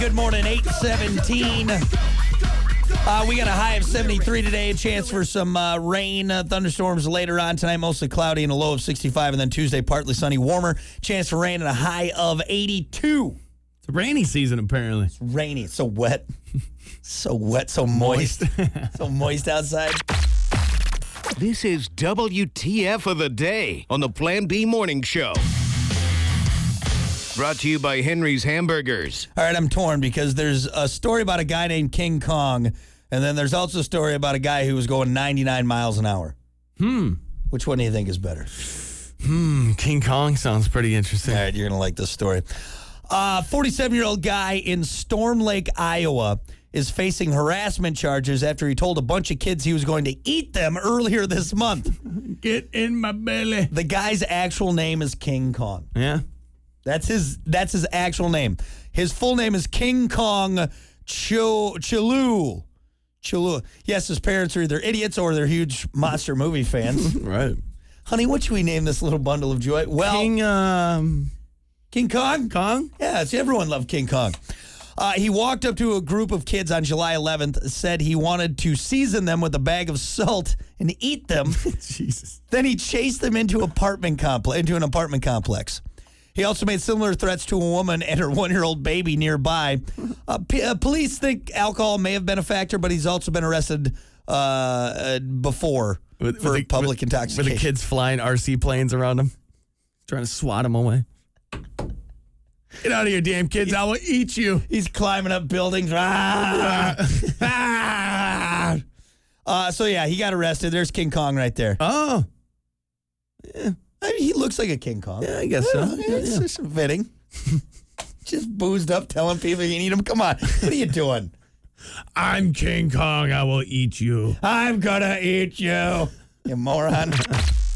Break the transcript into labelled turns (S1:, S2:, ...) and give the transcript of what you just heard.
S1: Good morning, 8:17. We got a high of 73 today. A chance for some rain, thunderstorms later on tonight. Mostly cloudy and a low of 65. And then Tuesday, partly sunny, warmer. Chance for rain and a high of 82.
S2: It's a rainy season, apparently.
S1: It's rainy. It's so wet. So wet, so moist. So moist outside.
S3: This is WTF of the Day on the Plan B Morning Show. Brought to you by Henry's Hamburgers.
S1: All right, I'm torn because there's a story about a guy named King Kong, and then there's also a story about a guy who was going 99 miles an hour. Which one do you think is better?
S2: King Kong sounds pretty interesting.
S1: All right, you're going to like this story. 47-year-old guy in Storm Lake, Iowa, is facing harassment charges after he told a bunch of kids he was going to eat them earlier this month.
S2: Get in my belly.
S1: The guy's actual name is King Kong.
S2: Yeah.
S1: That's his actual name. His full name is King Kong Chilul. Yes, his parents are either idiots or they're huge monster movie fans.
S2: Right.
S1: Honey, what should we name this little bundle of joy? Well, King Kong?
S2: Kong?
S1: Yeah, everyone loved King Kong. He walked up to a group of kids on July 11th, said he wanted to season them with a bag of salt and eat them.
S2: Jesus.
S1: Then he chased them into an apartment complex. He also made similar threats to a woman and her 1-year-old baby nearby. Police think alcohol may have been a factor, but he's also been arrested before for public intoxication.
S2: With the kids flying RC planes around him, trying to swat him away. Get out of here, damn kids. I will eat you.
S1: He's climbing up buildings. So, yeah, he got arrested. There's King Kong right there.
S2: Oh.
S1: Yeah. I mean, he looks like a King Kong.
S2: Yeah, I guess so.
S1: It's just fitting. Just boozed up, telling people you can eat him. Come on. What are you doing?
S2: I'm King Kong. I will eat you.
S1: I'm gonna eat you. You moron.